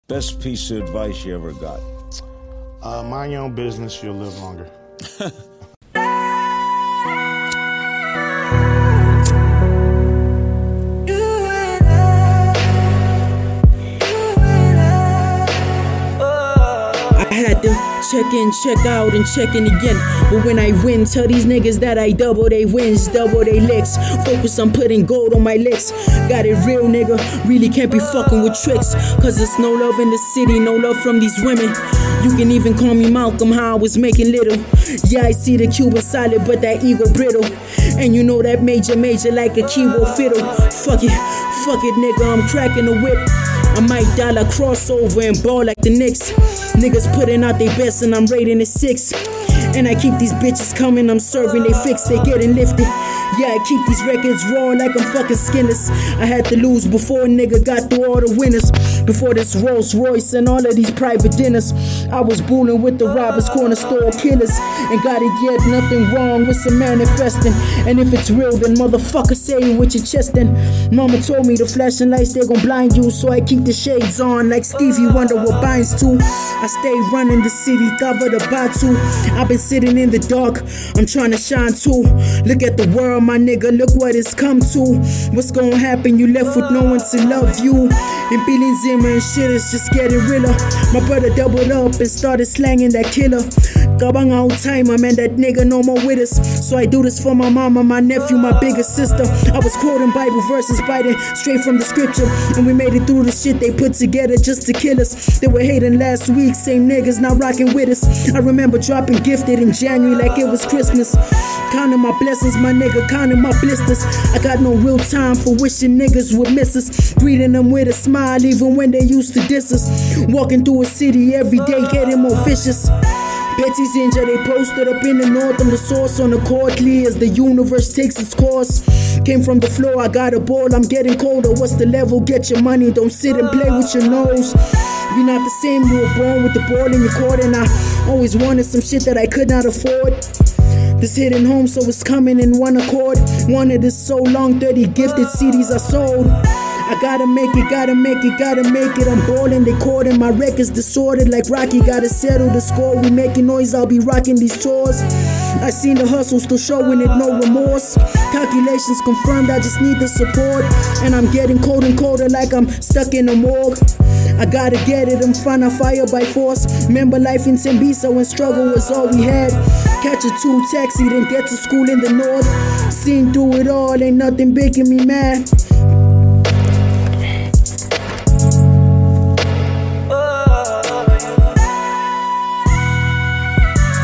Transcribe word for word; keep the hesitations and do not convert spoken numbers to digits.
Best piece of advice you ever got? Uh, mind your own business, you'll live longer. I had to check in, check out, and check in again. But when I win, tell these niggas that I double they wins, double they licks. Focus on putting gold on my lips. Got it real, nigga. Really can't be fucking with tricks. Cause there's no love in the city, no love from these women. You can even call me Malcolm, how I was making little. Yeah, I see the Cuban solid, but that ego brittle. And you know that major, major like a keyboard fiddle. Fuck it, fuck it, nigga, I'm cracking the whip. I might dollar crossover and ball like the Knicks. Niggas putting out their best and I'm rating it six. And I keep these bitches coming, I'm serving they fix, they getting lifted. Yeah, I keep these records raw like I'm fucking skinless. I had to lose before a nigga got through all the winners. Before this Rolls Royce and all of these private dinners. I was bulling with the robbers, corner store killers. And got it yet, nothing wrong with some manifesting. And if it's real, then motherfucker say it with your chest then. Mama told me the flashing lights, they gon' blind you. So I keep the shades on like Stevie Wonder what binds to. I stay running the city, cover the batu. I've been sitting in the dark, I'm trying to shine too. Look at the world, my nigga, look what it's come to. What's gonna happen? You left with no one to love you. And Billy Zimmer and shit is just getting realer. My brother doubled up and started slanging that killer. Gabang out timer, man, that nigga no more with us. So I do this for my mama, my nephew, my bigger sister. I was quoting Bible verses, biting straight from the scripture. And we made it through the shit they put together just to kill us. They were hating last week, same niggas now rocking with us. I remember dropping Gifted in January like it was Christmas. Counting my blessings, my nigga, counting my blisters. I got no real time for wishing niggas would miss us. Greeting them with a smile even when they used to diss us. Walking through a city every day getting more vicious. Betty's injured, they posted up in the north. I'm the source on the court, clear as the universe takes its course. Came from the floor, I got a ball, I'm getting colder. What's the level? Get your money, don't sit and play with your nose. We not the same, you were born with the ball in your court. And I always wanted some shit that I could not afford. This hitting home, so it's coming in one accord. Wanted this so long, thirty gifted C Ds I sold. I gotta make it, gotta make it, gotta make it. I'm balling, they cording, my record's disordered like Rocky. Gotta settle the score, we making noise, I'll be rocking these tours. I seen the hustle, still showing it, no remorse. Calculations confirmed, I just need the support. And I'm getting cold and colder like I'm stuck in a morgue. I gotta get it, I'm trying to fire by force. Remember life in Tembiso when struggle was all we had. Catch a two taxi, then get to school in the north. Seen through it all, ain't nothing making me mad.